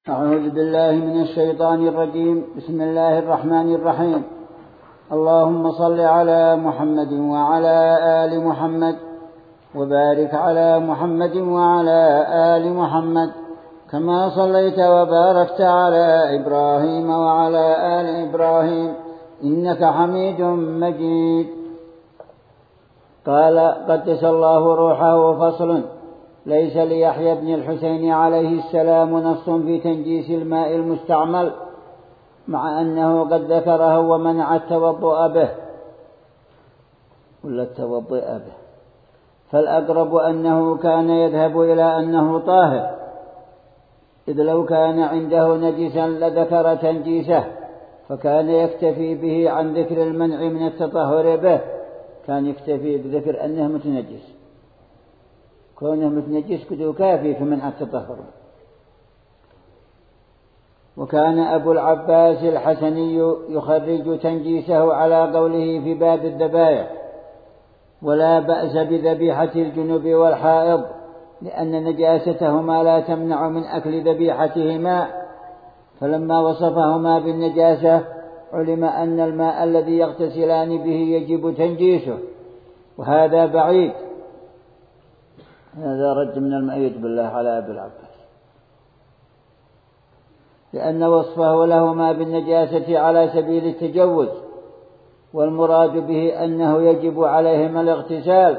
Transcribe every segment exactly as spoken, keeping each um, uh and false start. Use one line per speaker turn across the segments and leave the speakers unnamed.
أعوذ بالله من الشيطان الرجيم. بسم الله الرحمن الرحيم. اللهم صل على محمد وعلى آل محمد وبارك على محمد وعلى آل محمد كما صليت وباركت على إبراهيم وعلى آل إبراهيم إنك حميد مجيد. قال قدس الله روحه فصل: ليس ليحيى بن الحسين عليه السلام نص في تنجيس الماء المستعمل، مع أنه قد ذكره ومنع التوضؤ به ولا التوضؤ به، فالأقرب أنه كان يذهب إلى أنه طاهر، إذ لو كان عنده نجسا لذكر تنجيسه، فكان يكتفي به عن ذكر المنع من التطهر به، كان يكتفي بذكر أنه متنجس، كونه متنجس كده كافي في منع التطهر. وكان أبو العباس الحسني يخرج تنجيسه على قوله في باب الذبائح: ولا بأس بذبيحة الجنب والحائض، لأن نجاستهما لا تمنع من أكل ذبيحتهما، فلما وصفهما بالنجاسة علم أن الماء الذي يغتسلان به يجب تنجيسه، وهذا بعيد. هذا رد من المؤيد بالله على أبي العباس، لأن وصفه لهما بالنجاسة على سبيل التجوز، والمراد به أنه يجب عليهما الاغتسال،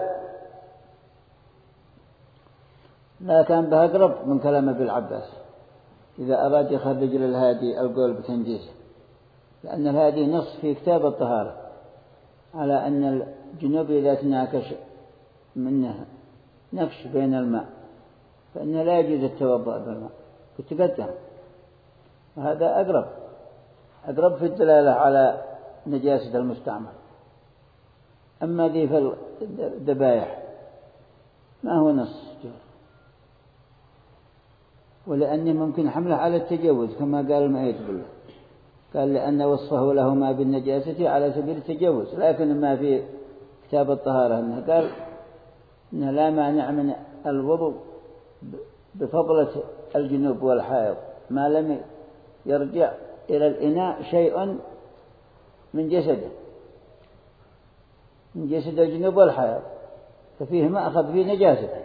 لا كان به أقرب من كلام أبي العباس إذا أراد يخرج للهادي القول بتنجيسه، لأن الهادي نص في كتاب الطهارة على أن الجنوب إذا تناكش منه نفش بين الماء فإنه لا يجوز التوضؤ بالماء، وتقدم، وهذا أقرب أقرب في الدلالة على نجاسة المستعمل. أما ذي في الذبائح ما هو نص، ولأنه ممكن حمله على التجوز كما قال المؤيد بالله، قال لأن وصفه لهما بالنجاسة على سبيل التجوز، لكن ما في كتاب الطهارة أنه قال إنه لا مانع من الوضوء بفضلة الجنوب والحائض ما لم يرجع إلى الإناء شيء من جسده من جسد الجنوب والحائض، ففيه ما أخذ فيه نجاسته،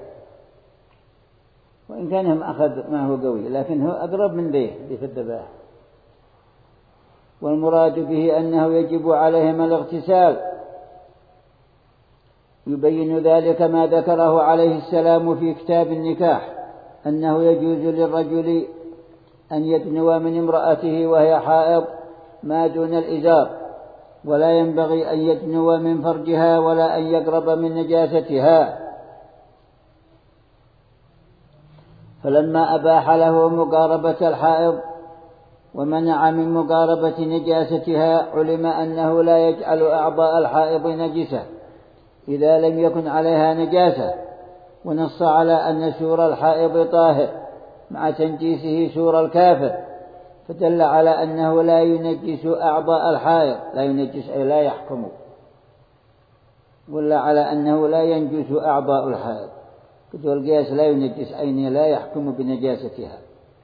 وإن كان ما أخذ ما هو قوي، لكن هو أقرب من ذي ذي في الذبائح. والمراد به أنه يجب عليهما الاغتسال، يبين ذلك ما ذكره عليه السلام في كتاب النكاح، أنه يجوز للرجل أن يدنو من امرأته وهي حائض ما دون الإزار، ولا ينبغي أن يدنو من فرجها ولا أن يقرب من نجاستها. فلما أباح له مقاربة الحائض ومنع من مقاربة نجاستها علم أنه لا يجعل أعضاء الحائض نجسة إذا لم يكن عليها نجاسة، ونص على أن سور الحائض طاهر مع تنجيسه سور الكافر، فدل على أنه لا ينجس أعضاء الحائض، لا ينجس أي لا يحكم، ولا على أنه لا ينجس أعضاء الحائض، كتب القياس لا ينجس أين لا يحكم بنجاستها،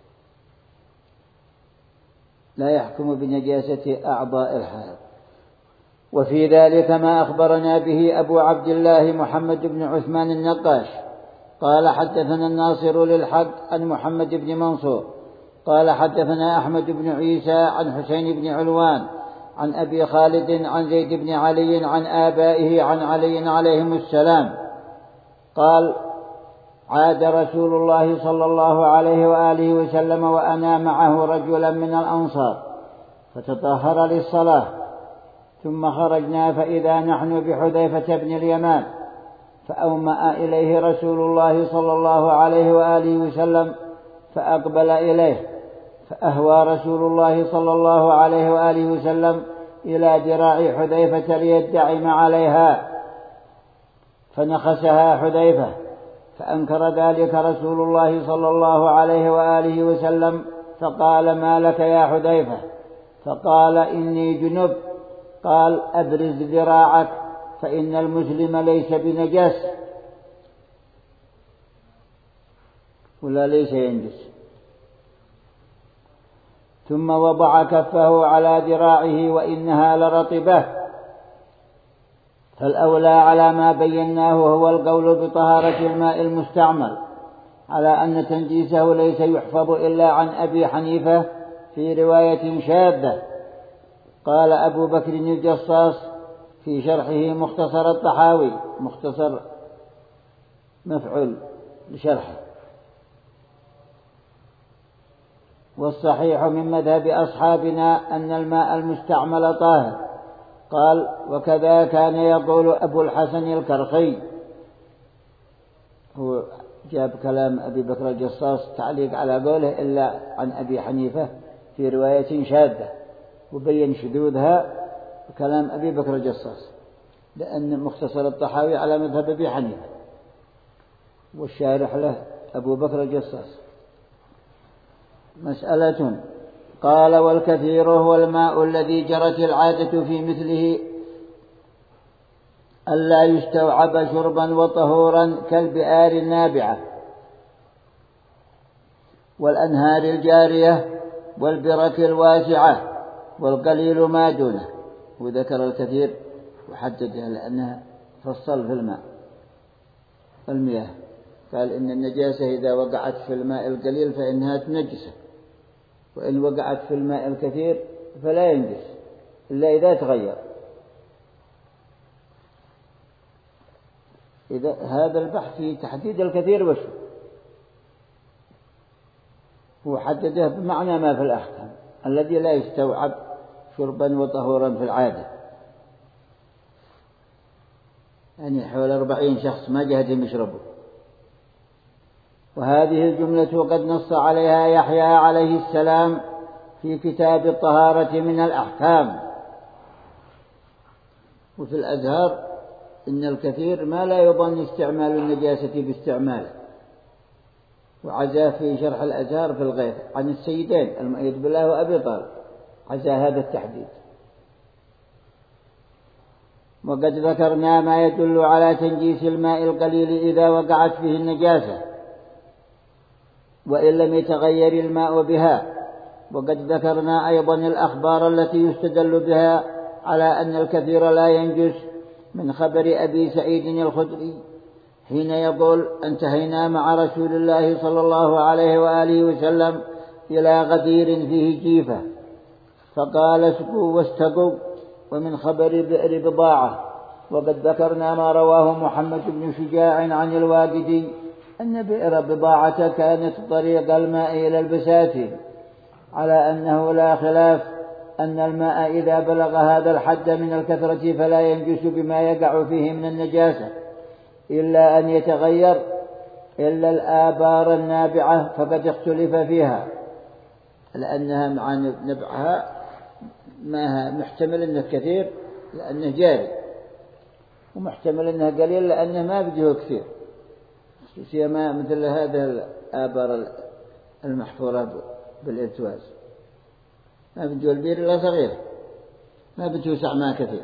لا يحكم بنجاسة أعضاء الحائض. وفي ذلك ما أخبرنا به أبو عبد الله محمد بن عثمان النقاش قال حدثنا الناصر للحق عن محمد بن منصور قال حدثنا أحمد بن عيسى عن حسين بن علوان عن أبي خالد عن زيد بن علي عن آبائه عن علي عليهم السلام قال: عاد رسول الله صلى الله عليه وآله وسلم وأنا معه رجلا من الأنصار فتطهر للصلاة، ثم خرجنا فإذا نحن بحذيفة بن اليمان، فأومأ إليه رسول الله صلى الله عليه وآله وسلم فأقبل إليه، فأهوى رسول الله صلى الله عليه وآله وسلم إلى ذراع حذيفة ليدعم عليها، فنخسها حذيفة، فأنكر ذلك رسول الله صلى الله عليه وآله وسلم، فقال: ما لك يا حذيفة؟ فقال: إني جنب. قال: أبرز ذراعك فإن المسلم ليس بنجس، ولا ليس ينجس، ثم وضع كفه على ذراعه وإنها لرطبة. فالأولى على ما بيناه هو القول بطهارة الماء المستعمل، على أن تنجيسه ليس يحفظ إلا عن أبي حنيفة في رواية شاذة. قال أبو بكر الجصاص في شرحه مختصر الطحاوي، مختصر مفعول لشرحه: والصحيح من مذهب أصحابنا أن الماء المستعمل طاهر. قال: وكذا كان يقول أبو الحسن الكرخي. هو جاب كلام أبي بكر الجصاص تعليق على قوله إلا عن أبي حنيفة في رواية شاذة، وبين شذوذها كلام أبي بكر الجصاص، لأن مختصر الطحاوي على مذهب أبي حنيفة والشارح له أبو بكر الجصاص. مسألة. قال: والكثير هو الماء الذي جرت العادة في مثله ألا يستوعب شربا وطهورا كالبئار النابعة والأنهار الجارية والبرك الواسعة والقليل ما دونه. وذكر الكثير وحددها لأنها فصل في الماء المياه، قال إن النجاسة إذا وقعت في الماء القليل فإنها تنجسه، وإن وقعت في الماء الكثير فلا ينجس إلا إذا تغير. إذا هذا البحث في تحديد الكثير وشو هو حدده بمعنى ما في الأحكام الذي لا يستوعب شربا وطهورا في العادة، يعني حوالي أربعين شخص ما جهدهم يشربوا. وهذه الجملة قد نص عليها يحيى عليه السلام في كتاب الطهارة من الأحكام. وفي الأزهار إن الكثير ما لا يظن استعمال النجاسة باستعماله. وعزاه في شرح الأزهار في الغيث عن السيدين المؤيد بالله وأبي طالب، عزاه هذا التحديد. وقد ذكرنا ما يدل على تنجيس الماء القليل إذا وقعت فيه النجاسة وإن لم يتغير الماء بها. وقد ذكرنا أيضا الأخبار التي يستدل بها على أن الكثير لا ينجس، من خبر أبي سعيد الخدري حين يقول: انتهينا مع رسول الله صلى الله عليه وآله وسلم إلى غدير فيه جيفة فقال: اسقوا واستقوا. ومن خبر بئر بضاعة. وقد ذكرنا ما رواه محمد بن شجاع عن الواقدي أن بئر بضاعة كانت طريق الماء إلى البساتين، على أنه لا خلاف أن الماء إذا بلغ هذا الحد من الكثرة فلا ينجس بما يقع فيه من النجاسة إلا أن يتغير، إلا الآبار النابعة فقد اختلف فيها، لأنها مع نبعها ماها محتمل أنه كثير لأنه جاري، ومحتمل أنه قليل لأنه ما بده كثير، سيما مثل هذا الآبار المحفورة بالارتواز ما بده البير إلا صغير، ما بده يوسع ما كثير،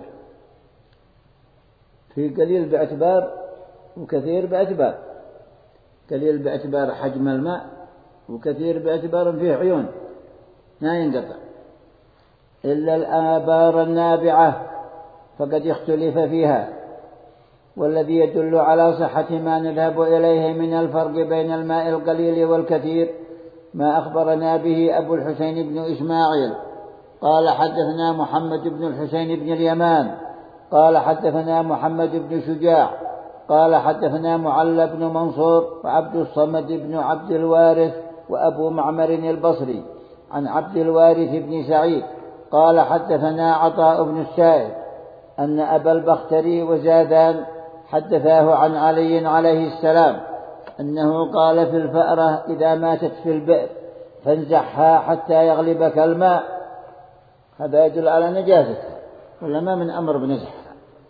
في قليل باعتبار وكثير باعتبار. قليل باعتبار حجم الماء، وكثير باعتبار فيه عيون لا ينقطع. إلا الآبار النابعة فقد اختلف فيها. والذي يدل على صحة ما نذهب إليه من الفرق بين الماء القليل والكثير ما أخبرنا به أبو الحسين بن إسماعيل قال: حدثنا محمد بن الحسين بن اليمان قال: حدثنا محمد بن شجاع قال: حدثنا معل بن منصور وعبد الصمد بن عبد الوارث وأبو معمر البصري عن عبد الوارث بن سعيد قال: حدثنا عطاء بن السائب أن أبا البختري وزادان حدثاه عن علي عليه السلام أنه قال في الفأرة إذا ماتت في البئر فانزحها حتى يغلبك الماء. هذا يدل على نجاستها، ولا ما من أمر بنزحها.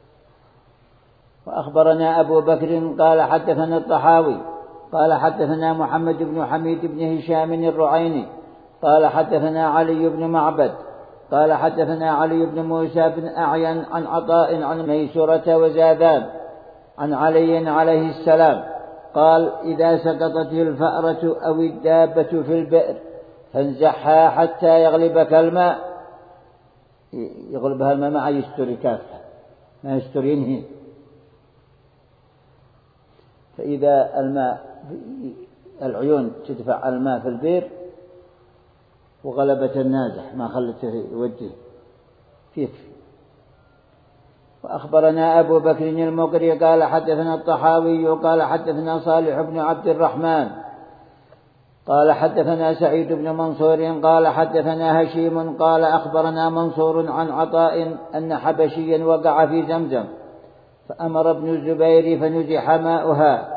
وأخبرنا أبو بكر قال: حدثنا الطحاوي قال: حدثنا محمد بن حميد بن هشام الرعيني قال: حدثنا علي بن معبد قال: حدثنا علي بن موسى بن أعين عن عطاء عن ميسرة وزادان عن علي عليه السلام قال: إذا سقطت الفأرة أو الدابة في البئر فانزحها حتى يغلبك الماء. يغلبها الماء ما يستري كافة، ما يستري ينهي. فإذا الماء العيون تدفع الماء في البير وغلبت النازح ما خلته يوجه يكفي. وأخبرنا أبو بكر المقري قال حدثنا الطحاوي قال حدثنا صالح بن عبد الرحمن قال حدثنا سعيد بن منصور قال حدثنا هشيم قال أخبرنا منصور عن عطاء أن حبشيا وقع في زمزم فأمر ابن الزبير فنزح ماؤها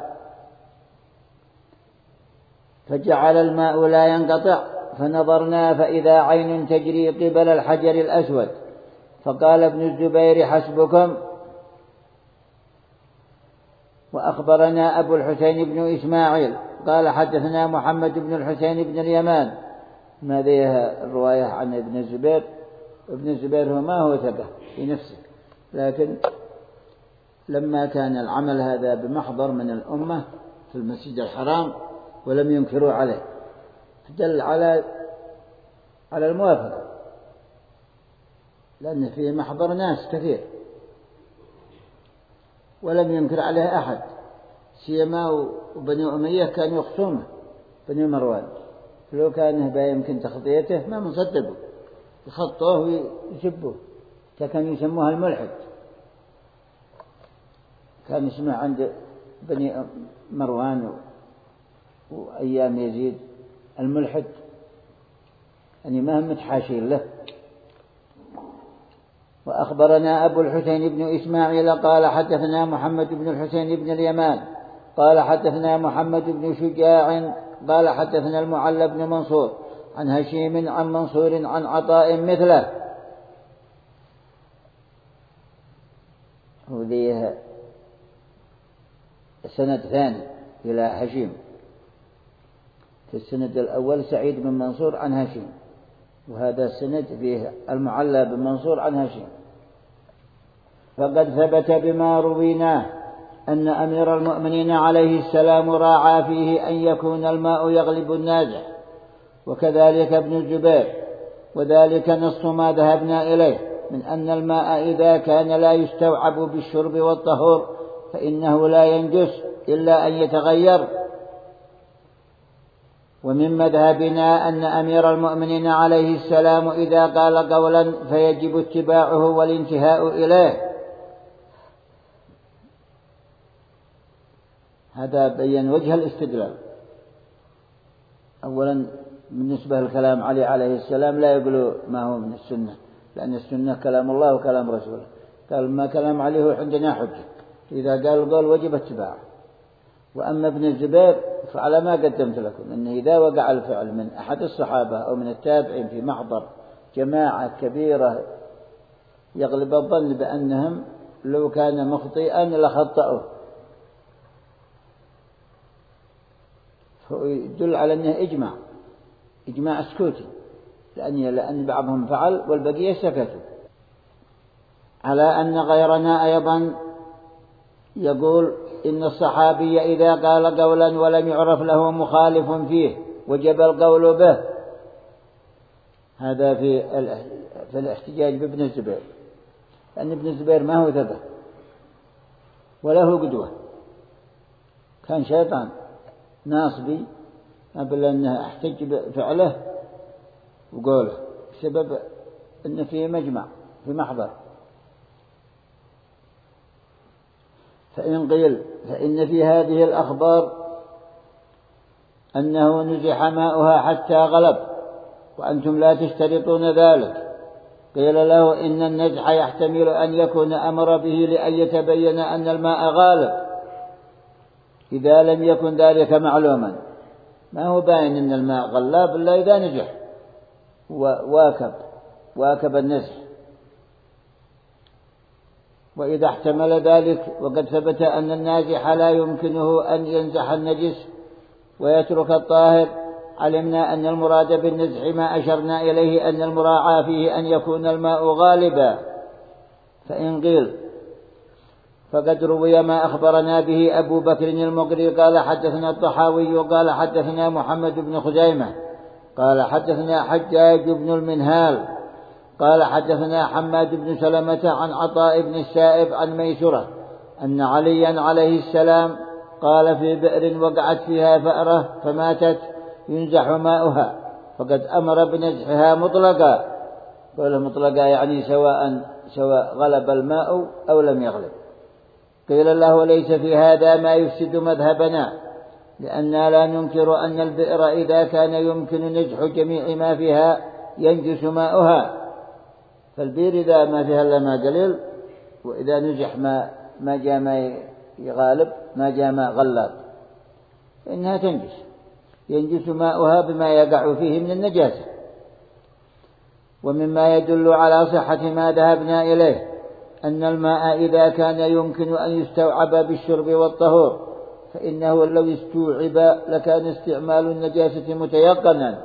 فجعل الماء لا ينقطع، فنظرنا فإذا عين تجري قبل الحجر الأسود، فقال ابن الزبير حسبكم. وأخبرنا أبو الحسين بن إسماعيل قال حدثنا محمد بن الحسين بن اليمان. ماذا الرواية عن ابن الزبير؟ ابن الزبير هو ما هو ثقة في نفسه، لكن لما كان العمل هذا بمحضر من الأمة في المسجد الحرام ولم ينكروا عليه دل على على الموافقة، لأن فيه محضر ناس كثير ولم ينكر عليه أحد، سيما وبني أمية كانوا يخصونه بني مروان، لو كان هبا يمكن تخطيته ما مصدقوا يخطوه ويسبوه، كانوا يسموها الملحد. كان اسمه عند بني مروان وأيام يزيد الملحد، يعني ما هم متحاشين له. وأخبرنا أبو الحسين بن إسماعيل قال حدثنا محمد بن الحسين بن اليمان قال حدثنا محمد بن شجاع قال حدثنا المعلى بن منصور عن هشيم عن منصور عن عطاء مثله. وذي سند ثاني إلى هشيم، في السند الأول سعيد بن منصور عن هشيم، وهذا السند فيه المعلى بن منصور عن هشيم. فقد ثبت بما رويناه أن أمير المؤمنين عليه السلام راعى فيه أن يكون الماء يغلب النازح، وكذلك ابن الزبير، وذلك نص ما ذهبنا إليه من أن الماء إذا كان لا يستوعب بالشرب والطهور فإنه لا ينجس إلا أن يتغير. ومن مذهبنا أن أمير المؤمنين عليه السلام إذا قال قولا فيجب اتباعه والانتهاء إليه. هذا بين وجه الاستدلال. أولا بالنسبة للكلام علي عليه السلام لا يقولوا ما هو من السنة، لأن السنة كلام الله وكلام رسوله. قال ما كلام عليه هو عندنا حجة، إذا قال القول وجب اتباعه. وأما ابن الزبير فعلى ما قدمت لكم أنه إذا وقع الفعل من أحد الصحابة أو من التابعين في محضر جماعة كبيرة يغلب الظن بأنهم لو كان مخطئا لخطأوه، فيدل على أنه إجماع إجماع سكوتي، لأن لأن بعضهم فعل والبقية سكتوا. على أن غيرنا أيضا يقول إن الصحابي إذا قال قولا ولم يعرف له مخالف فيه وجب القول به. هذا في في الاحتجاج بابن الزبير، لأن ابن الزبير ما هو ثقة وله قدوة، كان شيطان ناصبي قبل أنه احتج بفعله وقوله بسبب أنه في مجمع في محضر. فإن قيل فإن في هذه الأخبار أنه نزح ماؤها حتى غلب وأنتم لا تشترطون ذلك، قيل له إن النزح يحتمل أن يكون أمر به لأن يتبين أن الماء غالب إذا لم يكن ذلك معلوما. ما هو باين أن الماء غلاب إلا إذا نزح وواكب واكب النزح. وإذا احتمل ذلك وقد ثبت أن النازح لا يمكنه أن ينزح النجس ويترك الطاهر، علمنا أن المراد بالنزح ما أشرنا إليه أن المراعاة فيه أن يكون الماء غالبا. فإن قيل فقد روي ما أخبرنا به أبو بكر المقري قال حدثنا الطحاوي قال حدثنا محمد بن خزيمة قال حدثنا حجاج بن المنهال قال حدثنا حماد بن سلمة عن عطاء بن السائب عن ميسرة أن عليا عليه السلام قال في بئر وقعت فيها فأرة فماتت ينزح ماؤها فقد أمر بنزحها مطلقا. قال مطلقا يعني سواء سواء غلب الماء أو لم يغلب. قيل له ليس في هذا ما يفسد مذهبنا، لأننا لا ننكر أن البئر إذا كان يمكن نزح جميع ما فيها ينجس ماؤها، فالبئر إذا ما فيها إلا ما قليل، وإذا نزح ما ما جاء ما يغالب ما جاء ما غلاب فإنها تنجس، ينجس ماؤها بما يقع فيه من النجاسة. ومما يدل على صحة ما ذهبنا إليه أن الماء إذا كان يمكن أن يستوعب بالشرب والطهور فإنه لو استوعب لكان استعمال النجاسة متيقنا،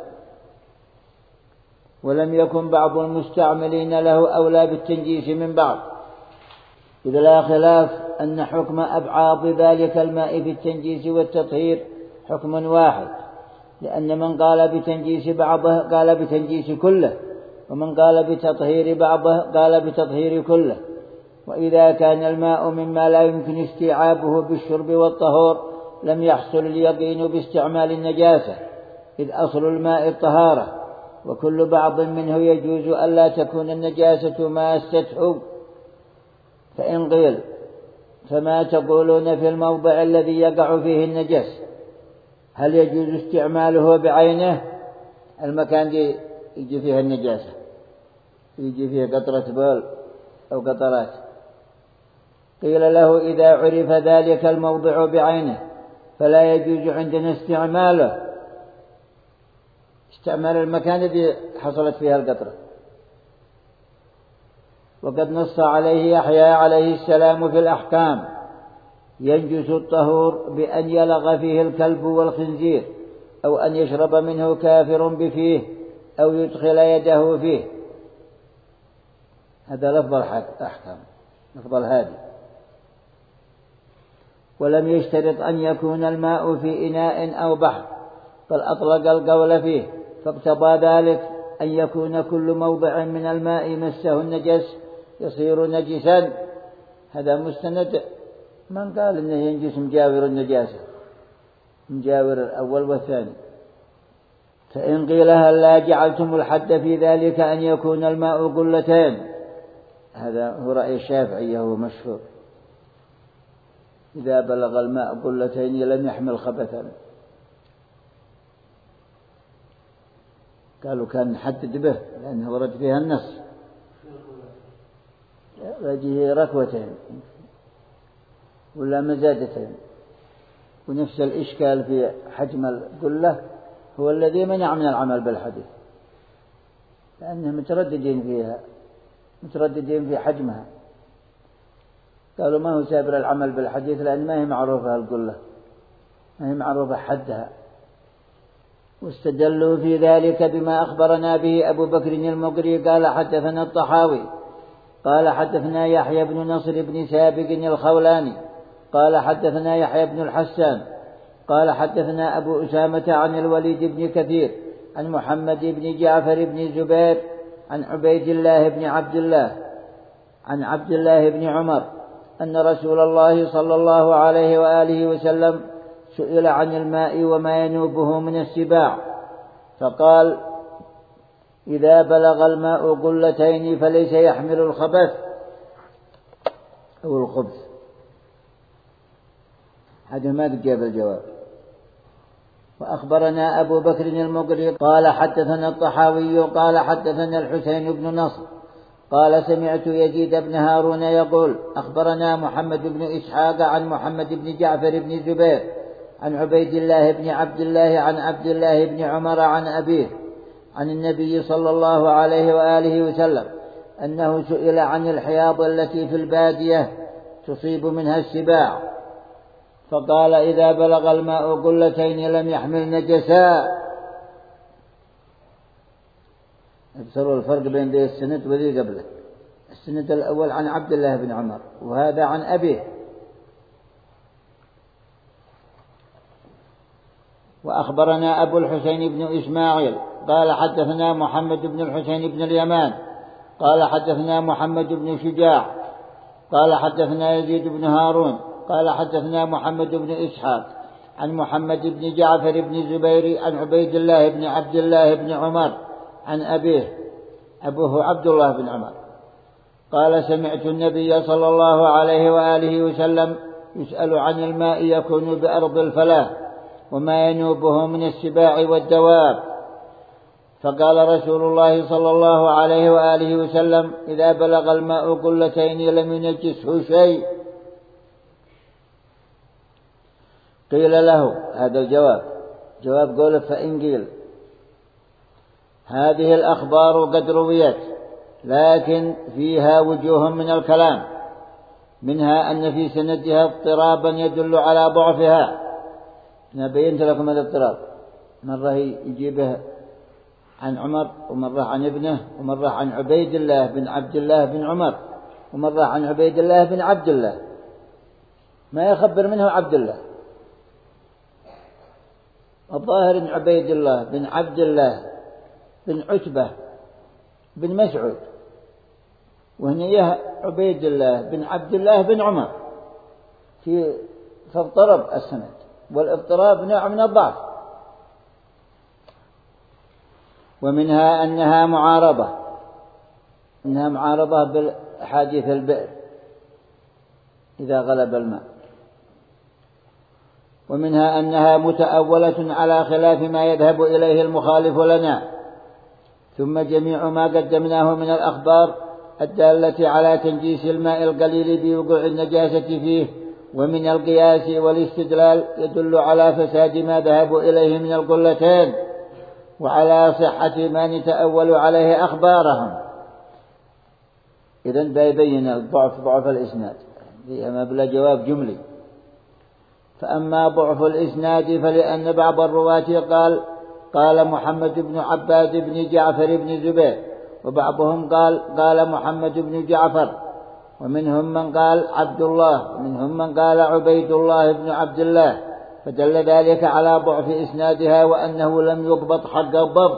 ولم يكن بعض المستعملين له أولى بالتنجيس من بعض، إذ لا خلاف أن حكم أبعاض ذلك الماء في التنجيس والتطهير حكم واحد، لأن من قال بتنجيس بعضه قال بتنجيس كله، ومن قال بتطهير بعضه قال بتطهير كله. وإذا كان الماء مما لا يمكن استيعابه بالشرب والطهور لم يحصل اليقين باستعمال النجاسة، إذ أصل الماء الطهارة، وكل بعض منه يجوز ألا تكون النجاسة ماسته. فإن قيل فما تقولون في الموضع الذي يقع فيه النجس، هل يجوز استعماله بعينه؟ المكان دي يجي فيه النجاسة، يجي فيه قطرة بول أو قطرات. قيل له إذا عرف ذلك الموضع بعينه فلا يجوز عندنا استعماله، استعمال المكان الذي حصلت فيها القطرة. وقد نص عليه يحيى عليه السلام في الأحكام: ينجس الطهور بأن يلغ فيه الكلب والخنزير، أو أن يشرب منه كافر بفيه، أو يدخل يده فيه. هذا لفظ الأحكام، لفظ الهادي. ولم يشترط أن يكون الماء في إناء أو بحر، بل أطلق القول فيه، فاقتضى ذلك أن يكون كل موضع من الماء مسه النجس يصير نجسا. هذا مستند من قال إنه ينجس مجاور النجاسة، مجاور الأول والثاني. فإن قيل هل لا جعلتم الحد في ذلك أن يكون الماء قلتين؟ هذا هو رأي الشافعي، هو مشهور، إذا بلغ الماء قلتين لم يحمل خبثا. قالوا كان نحدد به لأنه ورد فيها النص، وجهه ركوتين ولا مزادتين. ونفس الإشكال في حجم القلة هو الذي منع من العمل بالحديث، لأنهم مترددين فيها، مترددين في حجمها. قالوا ما هو سابر العمل بالحديث لأن ما هي معروفة القلة، ما هي معروفة حدها. واستدلوا في ذلك بما أخبرنا به أبو بكر المقري قال حدثنا الطحاوي قال حدثنا يحيى بن نصر بن سابق الخولاني قال حدثنا يحيى بن الحسان قال حدثنا أبو أسامة عن الوليد بن كثير عن محمد بن جعفر بن زبير عن عبيد الله بن عبد الله عن عبد الله بن عمر أن رسول الله صلى الله عليه وآله وسلم سئل عن الماء وما ينوبه من السباع، فقال: إذا بلغ الماء قلتين فليس يحمل الخبث أو الخبث. هذا ما جاب الجواب. وأخبرنا أبو بكر المقري قال حدثنا الطحاوي قال حدثنا الحسين بن نصر قال سمعت يزيد بن هارون يقول: أخبرنا محمد بن إسحاق عن محمد بن جعفر بن زبير عن عبيد الله بن عبد الله عن عبد الله بن عمر عن أبيه عن النبي صلى الله عليه وآله وسلم أنه سئل عن الحياض التي في البادية تصيب منها السباع، فقال: إذا بلغ الماء قلتين لم يحمل نجسا. ابصروا الفرق بين ذي السند وذي قبله. السند الأول عن عبد الله بن عمر، وهذا عن أبيه. وأخبرنا أبو الحسين بن إسماعيل قال حدثنا محمد بن الحسين بن اليمان قال حدثنا محمد بن شجاع قال حدثنا يزيد بن هارون قال حدثنا محمد بن إسحاق عن محمد بن جعفر بن الزبير عن عبيد الله بن عبد الله بن عمر عن أبيه أبوه عبد الله بن عمر قال سمعت النبي صلى الله عليه وآله وسلم يسأل عن الماء يكون بأرض الفلاة وما ينوبه من السباع والدواب، فقال رسول الله صلى الله عليه وآله وسلم إذا بلغ الماء قلتين لم ينجسه شيء. قيل له هذا الجواب جواب قوله فإن قيل هذه الأخبار قد رويت لكن فيها وجوه من الكلام، منها أن في سندها اضطرابا يدل على ضعفها. أنا بينت لكم هذا الاضطراب، مرة يجيبه عن عمر ومرة عن ابنه ومرة عن عبيد الله بن عبد الله بن عمر ومرة عن عبيد الله بن عبد الله، ما يخبر منه عبد الله. الظاهر عبيد الله بن عبد الله بن عتبة بن مسعود، وهنا عبيد الله بن عبد الله بن عمر، في فاضطرب السند، والاضطراب نوع من الضعف. ومنها أنها معارضة أنها معارضة بالحادث البئر إذا غلب الماء. ومنها أنها متأولة على خلاف ما يذهب إليه المخالف لنا. ثم جميع ما قدمناه من الأخبار الدالة على تنجيس الماء القليل بوقوع النجاسة فيه ومن القياس والاستدلال يدل على فساد ما ذهب إليه من القلتين وعلى صحة ما نتأول عليه أخبارهم. إذن بيبين الضعف ضعف الإسناد فيها ما بلا جواب جملي. فأما ضعف الإسناد فلأن بعض الرواة قال قال محمد بن عباد بن جعفر بن زبير، وبعضهم قال قال محمد بن جعفر، ومنهم من قال عبد الله، ومنهم من قال عبيد الله بن عبد الله، فدل ذلك على ضعف إسنادها وأنه لم يضبط حق الضبط.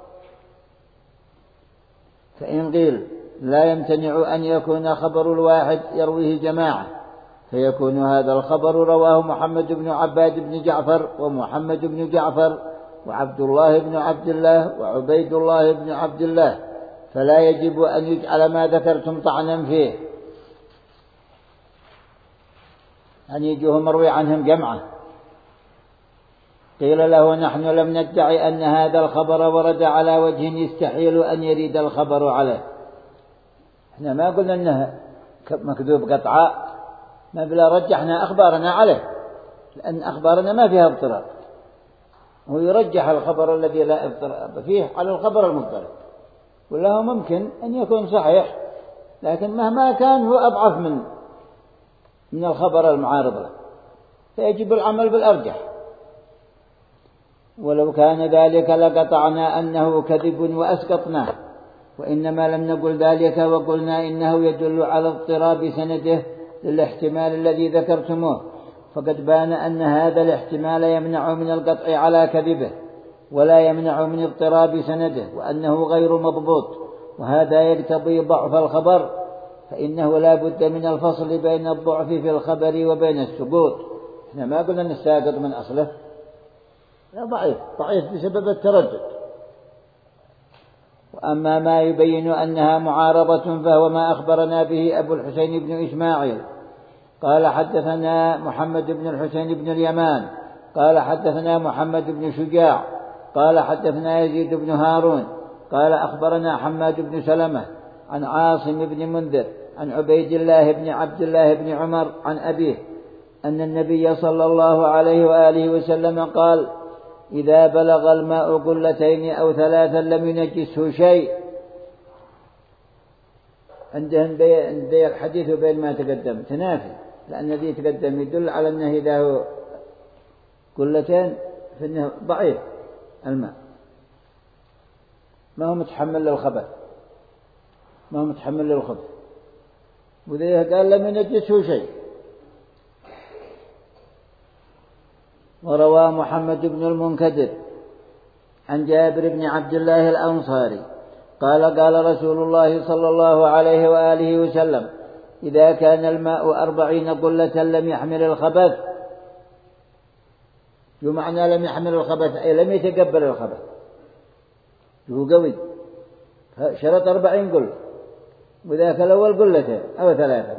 فإن قيل لا يمتنع أن يكون خبر الواحد يرويه جماعة، فيكون هذا الخبر رواه محمد بن عباد بن جعفر ومحمد بن جعفر وعبد الله بن عبد الله وعبيد الله بن عبد الله، فلا يجب أن يجعل ما ذكرتم طعنا فيه، أن يجوه مروي عنهم جمعة. قيل له نحن لم ندعي أن هذا الخبر ورد على وجه يستحيل أن يريد الخبر عليه. احنا ما قلنا أنه مكذوب قطعاء، ما بلا رجحنا أخبارنا عليه، لأن أخبارنا ما فيها اضطراب، ويرجح الخبر الذي لا اضطراب فيه على الخبر المضطرب، وله ممكن أن يكون صحيح لكن مهما كان هو أضعف من من الخبر المعارض له، فيجب العمل بالأرجح. ولو كان ذلك لقطعنا أنه كذب وأسقطناه، وإنما لم نقل ذلك وقلنا إنه يدل على اضطراب سنده للاحتمال الذي ذكرتموه، فقد بان أن هذا الاحتمال يمنع من القطع على كذبه ولا يمنع من اضطراب سنده، وأنه غير مضبوط، وهذا يقتضي ضعف الخبر، فإنه لا بد من الفصل بين الضعف في الخبر وبين السقوط. احنا ما قلنا أن الساقط من أصله، لا، ضعيف ضعيف بسبب التردد. وأما ما يبين أنها معارضة فهو ما أخبرنا به أبو الحسين بن إسماعيل قال حدثنا محمد بن الحسين بن اليمان قال حدثنا محمد بن شجاع قال حدثنا يزيد بن هارون قال أخبرنا حماد بن سلمة عن عاصم بن منذر عن عبيد الله بن عبد الله بن عمر عن أبيه أن النبي صلى الله عليه وآله وسلم قال إذا بلغ الماء قلتين أو ثلاثا لم ينجسه شيء. عندهم بين الحديث وبين ما تقدم تنافي، لأن الذي تقدم يدل على أنه إذا هو قلتين فإنه ضعيف الماء، ما هو متحمل للخبث، ما هو متحمل للخبث، وذي قال لم ينجسه شيء. وروى محمد بن المنكدر عن جابر بن عبد الله الأنصاري قال قال رسول الله صلى الله عليه وآله وسلم إذا كان الماء أربعين قلة لم يحمل الخبث. بمعنى لم يحمل الخبث أي لم يتقبل الخبث، هو قوي، شرط أربعين قلة، وذاك الأول قلتين أو ثلاثة،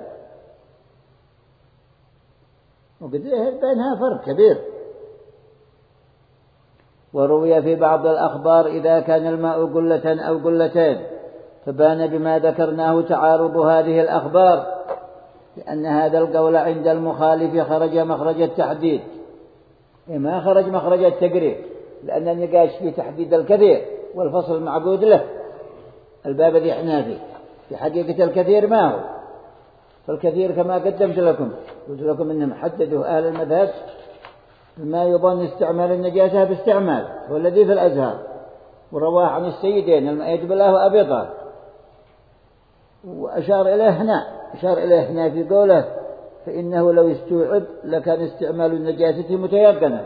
وقد بينها فرق كبير. وروي في بعض الأخبار إذا كان الماء قلة أو قلتين، فبان بما ذكرناه تعارض هذه الأخبار، لأن هذا القول عند المخالف خرج مخرج التحديد، ما خرج مخرج التقريب، لأن النقاش في تحديد الكثير والفصل معقود له. الباب ذي حنافي في حقيقة الكثير ما هو، فالكثير كما قدمت لكم قلت لكم إنهم حددوا أهل المذهب ما يظن استعمال النجاسة باستعمال، هو الذي في الأزهار، ورواه عن السيدين المؤيد بالله وأبي طالب، وأشار إليه هنا أشار إليه هنا في قوله فإنه لو استوعب لكان استعمال النجاسة متيقنا.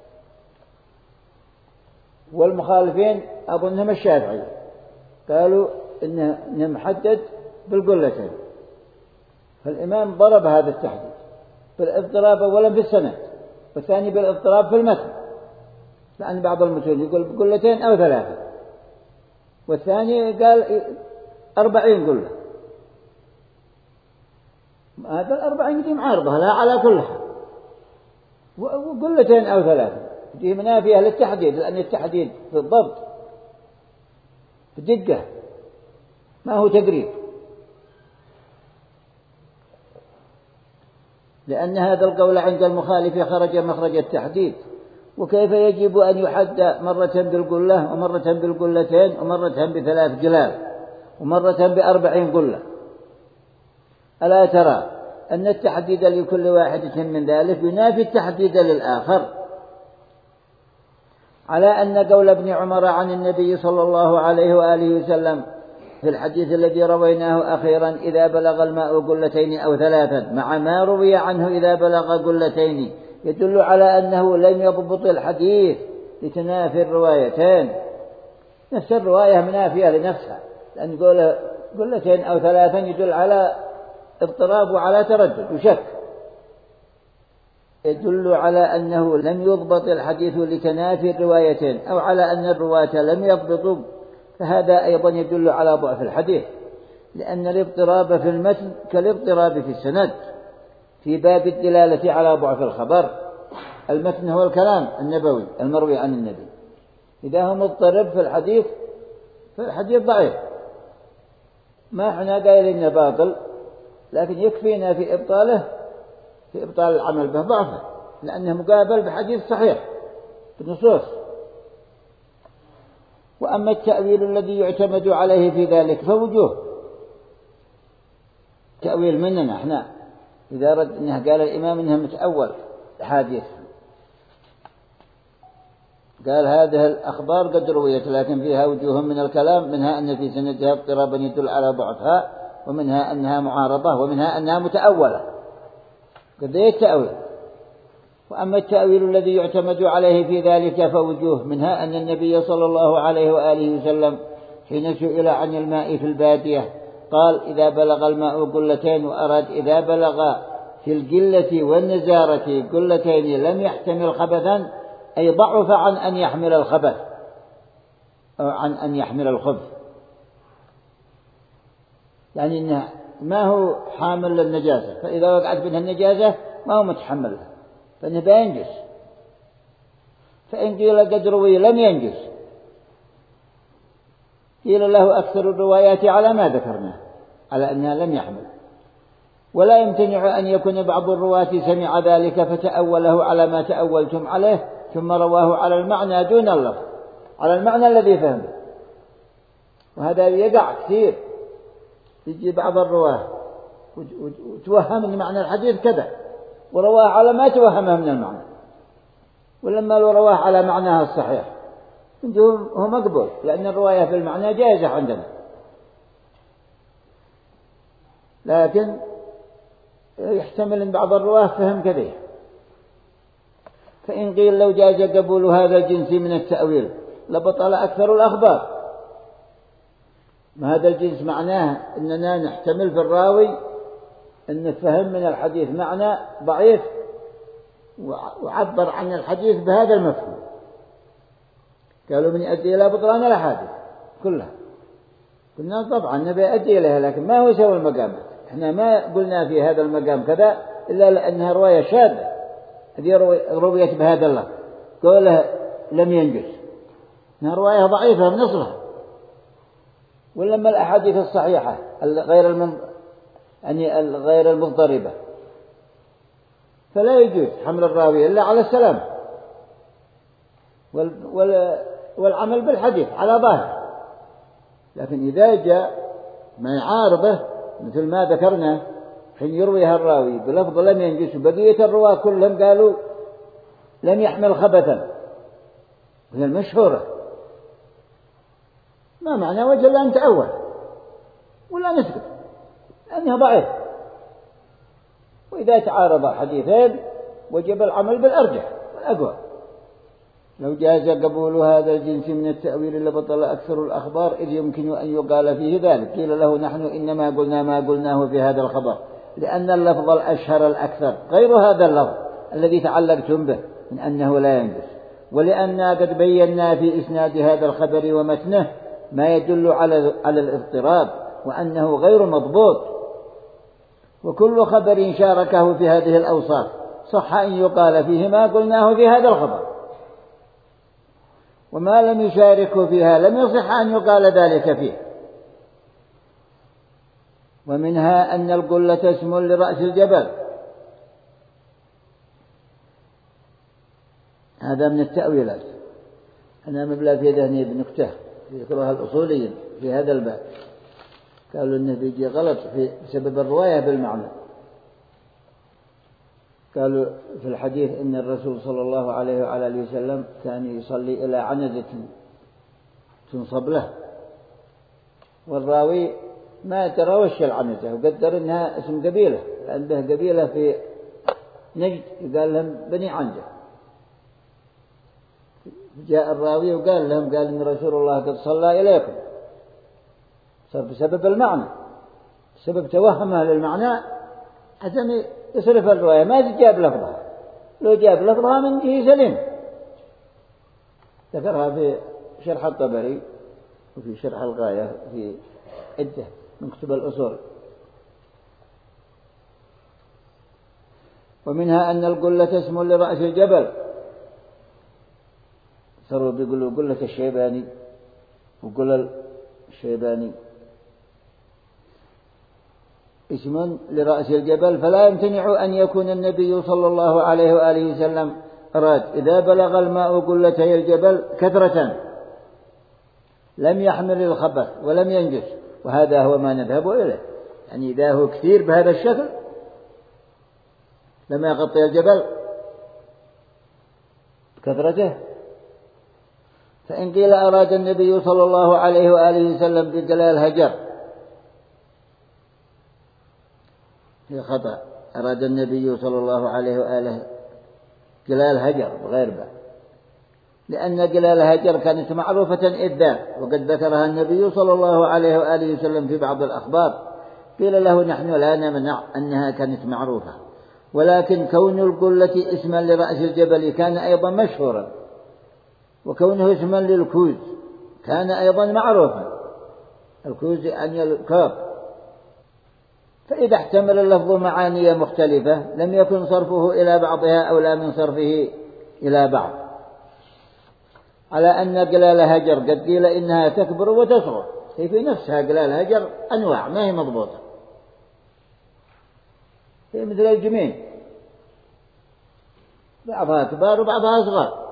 والمخالفين أظنهم الشافعي قالوا إنه محدد بالقلتين، فالإمام ضرب هذا التحديد بالاضطراب أولا في السند، والثاني بالاضطراب في المتن، لأن بعض المتون يقول بقلتين أو ثلاثة، والثاني قال أربعين قلة. هذا الأربعين دي معارضة لا على كل حال، وقلتين أو ثلاثة دي منافية للتحديد، لأن التحديد في الضبط في الدقة ما هو تقريب، لأن هذا القول عند المخالف خرج مخرج التحديد. وكيف يجب أن يحد مرة بالقلة ومرة بالقلتين ومرة بثلاث قلال ومرة بأربعين قلة؟ ألا ترى أن التحديد لكل واحدة من ذلك ينافي التحديد للآخر؟ على أن قول ابن عمر عن النبي صلى الله عليه وآله وسلم في الحديث الذي رويناه أخيرا إذا بلغ الماء قلتين أو ثلاثا مع ما روي عنه إذا بلغ قلتين يدل على أنه لم يضبط الحديث لتنافي الروايتين. نفس الرواية منافية لنفسها، لأن قوله قلتين أو ثلاثا يدل على اضطراب وعلى تردد وشك، يدل على أنه لم يضبط الحديث لتنافي الروايتين أو على أن الرواة لم يضبطوا، فهذا أيضا يدل على ضعف الحديث، لأن الاضطراب في المتن كالاضطراب في السند في باب الدلالة على ضعف الخبر. المتن هو الكلام النبوي المروي عن النبي، إذا هو مضطرب في الحديث فالحديث ضعيف، ما احنا قايلين إنه باطل، لكن يكفينا في إبطاله في إبطال العمل به ضعفه، لأنه مقابل بحديث صحيح بالنصوص. وأما التأويل الذي يعتمد عليه في ذلك فوجوه تأويل مننا احنا إذا رد إنه قال الإمام إنه متأول الحديث، قال هذه الأخبار قد رويت لكن فيها وجوه من الكلام، منها أن في سندها اضطرابا يدل على ضعفها، ومنها أنها معارضة، ومنها أنها متأولة، قد التأويل. وأما التأويل الذي يعتمد عليه في ذلك فوجوه، منها أن النبي صلى الله عليه وآله وسلم حين سئل عن الماء في البادية قال إذا بلغ الماء قلتين، وأراد إذا بلغ في القلة والنزارة قلتين لم يحتمل خبثا، أي ضعف عن أن يحمل الخبث أو عن أن يحمل الخبث، يعني إنه ما هو حامل للنجاسة، فإذا وقعت منها النجاسة ما هو متحمل لها فإنه بينجس. فإن قيل قد روي لم ينجس قيل له أكثر الروايات على ما ذكرناه على أنها لم يحمل، ولا يمتنع أن يكون بعض الرواة سمع ذلك فتأوله على ما تأولتم عليه ثم رواه على المعنى دون اللفظ، على المعنى الذي فهمه. وهذا يقع كثير، يجي بعض الرواه وتوهم أن معنى الحديث كذا ورواه على ما توهمه من المعنى، ولما لو رواه على معناها الصحيح هو مقبول، لأن الرواية في المعنى جائزة عندنا، لكن يحتمل أن بعض الرواه فهم كذا. فإن قيل لو جاز قبول هذا الجنس من التأويل لبطل أكثر الأخبار. ما هذا الجنس معناه أننا نحتمل في الراوي أن نفهم من الحديث معنى ضعيف وعبر عن الحديث بهذا المفهوم. قالوا من يؤدي إلى بطلان الأحاديث كلها. قلنا طبعا نبي يؤدي إليها، لكن ما هو سوى المقامات. احنا ما قلنا في هذا المقام كذا إلا لأنها رواية شاذة، هذه رويت بهذا اللفظ قوله لم ينجس، انها رواية ضعيفة من أصلها. ولما الأحاديث الصحيحة غير المن... يعني غير المضطربة فلا يجوز حمل الراوي إلا على السلام وال... وال... والعمل بالحديث على ظاهر. لكن إذا جاء ما يعارضه مثل ما ذكرنا حين يرويها الراوي بلفظ لم ينجس بقية الرواة كلهم قالوا لم يحمل خبثا، وهي المشهورة، ما معنى وجه لا نتأول ولا نسكت لأنها ضعيف. وإذا تعارض حديثين وجب العمل بالأرجح والأقوى. لو جاز قبول هذا الجنس من التأويل لبطل أكثر الأخبار إذ يمكن أن يقال فيه ذلك. قيل له نحن إنما قلنا ما قلناه في هذا الخبر لأن اللفظ الأشهر الأكثر غير هذا اللفظ الذي تعلقتم به من أنه لا ينجس، ولأننا قد بينا في إسناد هذا الخبر ومتنه ما يدل على على الاضطراب وأنه غير مضبوط. وكل خبر شاركه في هذه الأوصاف صح أن يقال فيه ما قلناه في هذا الخبر، وما لم يشاركه فيها لم يصح أن يقال ذلك فيه. ومنها أن القلة اسم لرأس الجبل، هذا من التأويلات. أنا مبلغ في ذهني بنكتة يذكرها الأصوليين في هذا الباب، قالوا إنه بيجي غلط في سبب الرواية بالمعنى. قالوا في الحديث إن الرسول صلى الله عليه وعلى آله وسلم كان يصلي إلى عنزة تنصب له، والراوي ما ترى وش العنزة وقدر إنها اسم قبيلة، عنده قبيلة في نجد يقال لهم بني عنزة. جاء الراوي وقال لهم قال إن رسول الله قد صلى إليكم، صار بسبب المعنى، بسبب توهمه للمعنى حتى يصرف الرواية ما جاب لفظها. لو جاب لفظها من جهة سليم. ذكرها في شرح الطبري وفي شرح الغاية في عدة من كتب الأصول. ومنها أن القلة اسم لرأس الجبل، صاروا بيقولوا قلة الشيباني وقلل الشيباني اسم لرأس الجبل، فلا يمتنع أن يكون النبي صلى الله عليه وآله وسلم أراد إذا بلغ الماء قلتي الجبل كثرة لم يحمل الخبث ولم ينجس، وهذا هو ما نذهب إليه. يعني إذا هو كثير بهذا الشكل لم يغطي الجبل بكثرته. فإن قيل أراد النبي صلى الله عليه وآله وسلم بجلال هجر، في خطأ، أراد النبي صلى الله عليه وآله جلال هجر بغير باء، لأن جلال هجر كانت معروفة إذ ذاك وقد ذكرها النبي صلى الله عليه وآله وسلم في بعض الأخبار. قيل له نحن لا نمنع أنها كانت معروفة، ولكن كون القلة اسما لرأس الجبل كان أيضا مشهورا، وكونه اسما للكوز كان أيضا معروفا. الكوز يعني الكاب. فإذا احتمل اللفظ معاني مختلفة لم يكن صرفه إلى بعضها أولى من صرفه إلى بعض، على أن قلال هجر قد قيل إنها تكبر وتصغر، هي في نفسها قلال هجر أنواع ما هي مضبوطة، هي مثل الجمين بعضها كبار وبعضها صغار،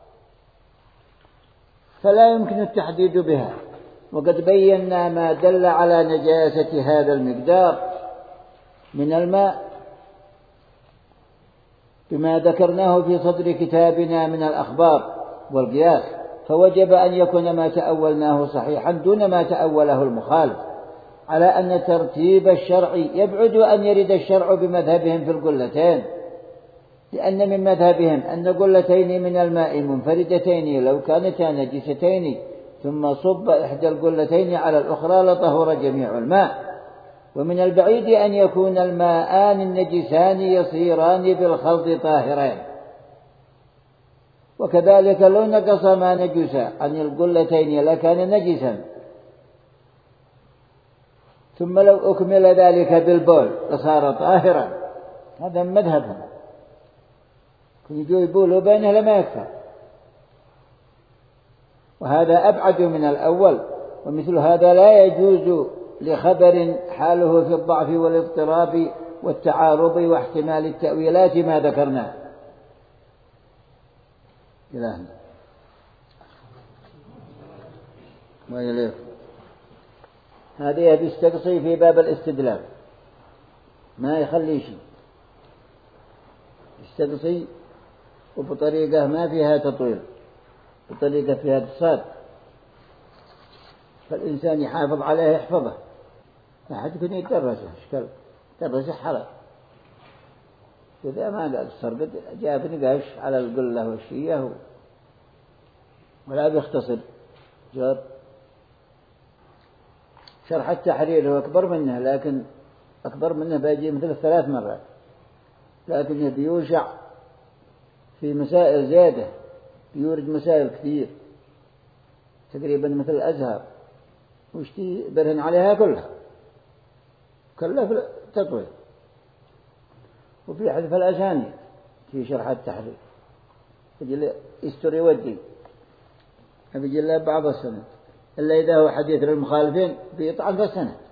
فلا يمكن التحديد بها. وقد بينا ما دل على نجاسة هذا المقدار من الماء بما ذكرناه في صدر كتابنا من الأخبار والقياس، فوجب أن يكون ما تأولناه صحيحا دون ما تأوله المخالف، على أن ترتيب الشرع يبعد أن يرد الشرع بمذهبهم في القلتين، لأن من مذهبهم أن قلتين من الماء منفردتين لو كانتا نجستين ثم صب إحدى القلتين على الأخرى لطهر جميع الماء. ومن البعيد أن يكون الماءان النجسان يصيران بالخلط طاهرين. وكذلك لو نقص ما نجس عن القلتين لكان نجسا، ثم لو أكمل ذلك بالبول لصار طاهرا. هذا مذهبهم، يجوا يبولوا بينه لما يكفى. وهذا أبعد من الأول. ومثل هذا لا يجوز لخبر حاله في الضعف والاضطراب والتعارض واحتمال التأويلات ما ذكرناه. إلهنا وإليك. هذه بيستقصي في باب الاستدلال، ما يخلي شيء، يستقصي وبطريقة ما فيها تطويل، بطريقة فيها تصاد، فالإنسان يحافظ عليه يحفظه. لا حد يكون يدرسه اشكال درسه حرج. إذا ما قال الصرقد جاء نقاش على القلة والشية ولا بيختصر جار. شرح التحرير هو أكبر منه، لكن أكبر منه بيجي مثل ثلاث مرات، لكنه بيوسع في مسائل زيادة، بيورد مسائل كثير تقريبا مثل الأزهر، وشتي برهن عليها كلها كلها في التطويل. وفي حذف الأسانيد في شرح التحرير يجي يستري ودي يجي له بعض السند، إلا إذا هو حديث للمخالفين بيطعن في السند.